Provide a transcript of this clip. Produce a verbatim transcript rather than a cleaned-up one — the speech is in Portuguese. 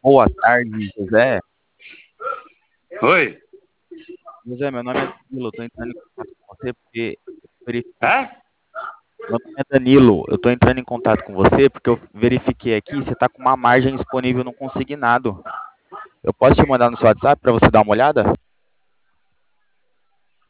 Boa tarde, José. Oi? José, meu nome é Danilo, eu tô entrando em contato com você porque eu verifiquei. Hã? Meu nome é Danilo, eu tô entrando em contato com você porque eu verifiquei aqui, você tá com uma margem disponível no consignado. Eu posso te mandar no seu WhatsApp para você dar uma olhada?